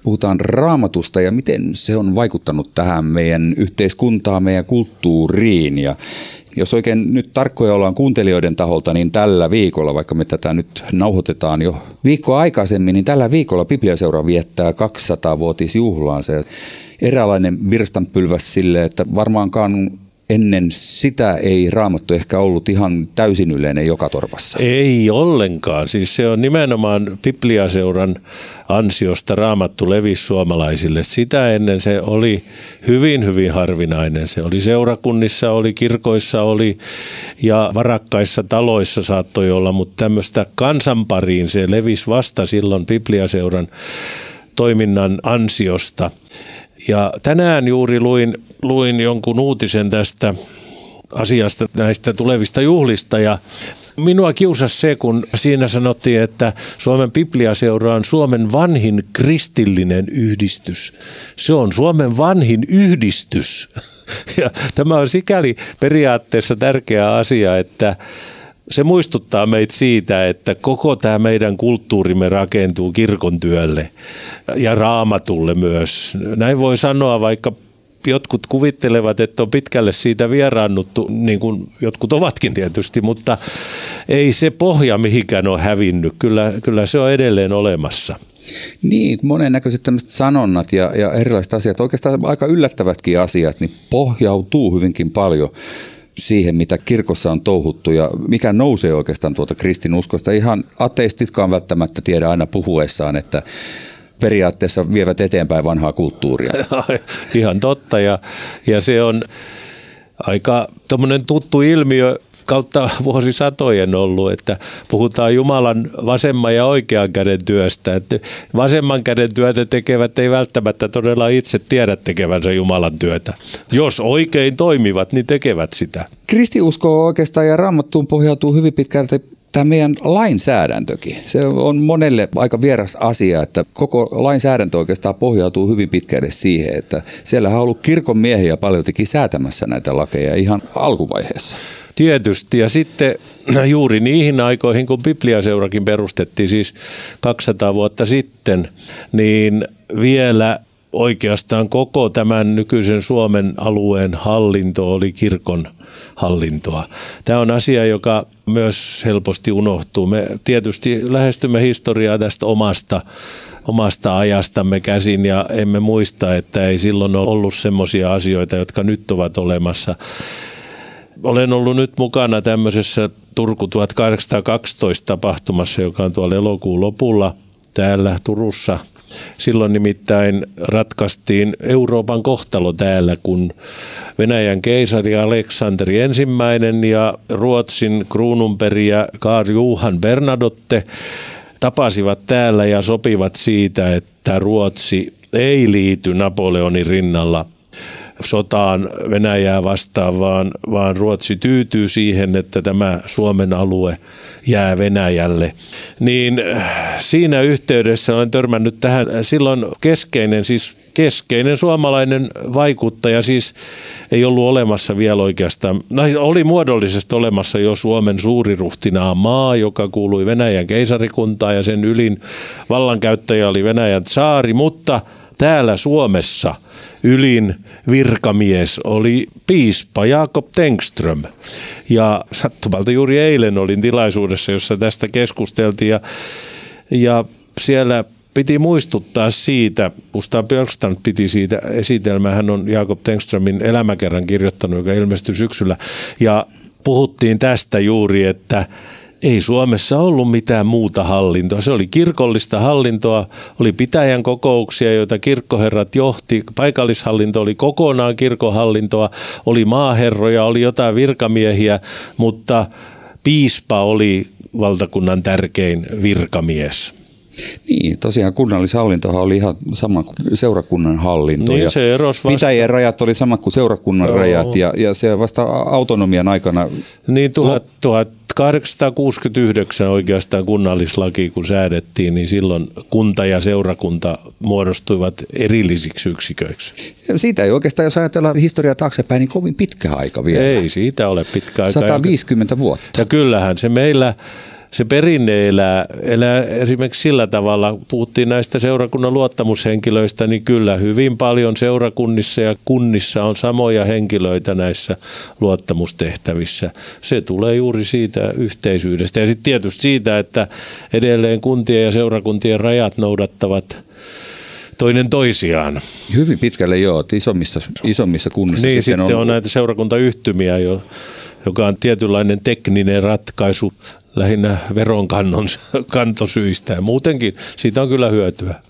puhutaan Raamatusta ja miten se on vaikuttanut tähän meidän yhteiskuntaan, meidän kulttuuriin. Ja jos oikein nyt tarkkoja ollaan kuuntelijoiden taholta, niin tällä viikolla, vaikka me tätä nyt nauhoitetaan jo viikkoa aikaisemmin, niin tällä viikolla Bibliaseura viettää 200-vuotisjuhlaansa. Eräänlainen virstanpylväs sille, että varmaankaan ennen sitä ei Raamattu ehkä ollut ihan täysin yleinen joka torpassa. Ei ollenkaan. Siis se on nimenomaan Bibliaseuran ansiosta Raamattu levisi suomalaisille. Sitä ennen se oli hyvin, hyvin harvinainen. Se oli seurakunnissa, oli kirkoissa, oli ja varakkaissa taloissa saattoi olla, mutta tämmöistä kansanpariin se levisi vasta silloin Bibliaseuran toiminnan ansiosta. Ja tänään juuri luin jonkun uutisen tästä asiasta, näistä tulevista juhlista, ja minua kiusasi se, kun siinä sanottiin, että Suomen Bibliaseura on Suomen vanhin kristillinen yhdistys. Se on Suomen vanhin yhdistys. Ja tämä on sikäli periaatteessa tärkeä asia, että se muistuttaa meitä siitä, että koko tämä meidän kulttuurimme rakentuu kirkon työlle ja Raamatulle myös. Näin voi sanoa, vaikka jotkut kuvittelevat, että on pitkälle siitä vieraannuttu, niin kuin jotkut ovatkin tietysti, mutta ei se pohja mihinkään ole hävinnyt. Kyllä se on edelleen olemassa. Niin, monennäköiset tämmöiset sanonnat ja erilaiset asiat, oikeastaan aika yllättävätkin asiat, niin pohjautuu hyvinkin paljon siihen, mitä kirkossa on touhuttu ja mikä nousee oikeastaan tuota kristinuskosta. Ihan ateistitkaan välttämättä tiedä aina puhuessaan, että periaatteessa vievät eteenpäin vanhaa kulttuuria. Ihan totta ja se on aika tommoinen tuttu ilmiö kautta vuosisatojen ollut, että puhutaan Jumalan vasemman ja oikean käden työstä. Että vasemman käden työtä tekevät ei välttämättä todella itse tiedä tekevänsä Jumalan työtä. Jos oikein toimivat, niin tekevät sitä. Kristiusko oikeastaan ja Raamattuun pohjautuu hyvin pitkälti tämä meidän lainsäädäntökin. Se on monelle aika vieras asia, että koko lainsäädäntö oikeastaan pohjautuu hyvin pitkälle siihen, että siellähän on ollut kirkon miehiä paljoltikin säätämässä näitä lakeja ihan alkuvaiheessa. Tietysti ja sitten juuri niihin aikoihin, kun Bibliaseurakin perustettiin siis 200 vuotta sitten, niin vielä oikeastaan koko tämän nykyisen Suomen alueen hallinto oli kirkon hallintoa. Tämä on asia, joka myös helposti unohtuu. Me tietysti lähestymme historiaa tästä omasta ajastamme käsin ja emme muista, että ei silloin ole ollut semmoisia asioita, jotka nyt ovat olemassa. Olen ollut nyt mukana tämmöisessä Turku 1812 tapahtumassa, joka on tuolla elokuun lopulla täällä Turussa. Silloin nimittäin ratkaistiin Euroopan kohtalo täällä, kun Venäjän keisari Aleksanteri I ja Ruotsin kruununperijä Karl Johan Bernadotte tapasivat täällä ja sopivat siitä, että Ruotsi ei liity Napoleonin rinnalla sotaan Venäjää vastaan, vaan Ruotsi tyytyy siihen, että tämä Suomen alue jää Venäjälle. Niin siinä yhteydessä olen törmännyt tähän silloin keskeinen suomalainen vaikuttaja, siis ei ollut olemassa vielä oikeastaan, oli muodollisesti olemassa jo Suomen suuriruhtinaan maa, joka kuului Venäjän keisarikuntaan ja sen ylin vallankäyttäjä oli Venäjän tsaari, mutta täällä Suomessa ylin virkamies oli piispa Jakob Tengström. Ja sattumalta juuri eilen olin tilaisuudessa, jossa tästä keskusteltiin ja siellä piti muistuttaa siitä, Gustav Björkstrand piti siitä esitelmää, hän on Jakob Tengströmin elämäkerran kirjoittanut, joka ilmestyi syksyllä, ja puhuttiin tästä juuri, että ei Suomessa ollut mitään muuta hallintoa. Se oli kirkollista hallintoa, oli pitäjän kokouksia, joita kirkkoherrat johti. Paikallishallinto oli kokonaan kirkkohallintoa, oli maaherroja, oli jotain virkamiehiä, mutta piispa oli valtakunnan tärkein virkamies. Niin, tosiaan kunnallishallintohan oli ihan sama kuin seurakunnan hallinto. Niin, se erosi vasta. Pitäjien rajat oli sama kuin seurakunnan rajat ja se vasta autonomian aikana. Niin 1869 oikeastaan kunnallislaki, kun säädettiin, niin silloin kunta ja seurakunta muodostuivat erillisiksi yksiköiksi. Siitä ei oikeastaan, jos ajatellaan historiaa taaksepäin, niin kovin pitkä aika vielä. Ei siitä ole pitkä aika. 150 vuotta. Ja kyllähän se meillä se perinne elää esimerkiksi sillä tavalla, puhuttiin näistä seurakunnan luottamushenkilöistä, niin kyllä hyvin paljon seurakunnissa ja kunnissa on samoja henkilöitä näissä luottamustehtävissä. Se tulee juuri siitä yhteisyydestä ja sitten tietysti siitä, että edelleen kuntien ja seurakuntien rajat noudattavat toinen toisiaan. Hyvin pitkälle joo, isommissa kunnissa. Niin, sitten on näitä seurakuntayhtymiä, joka on tietynlainen tekninen ratkaisu lähinnä veronkantosyistä ja muutenkin siitä on kyllä hyötyä.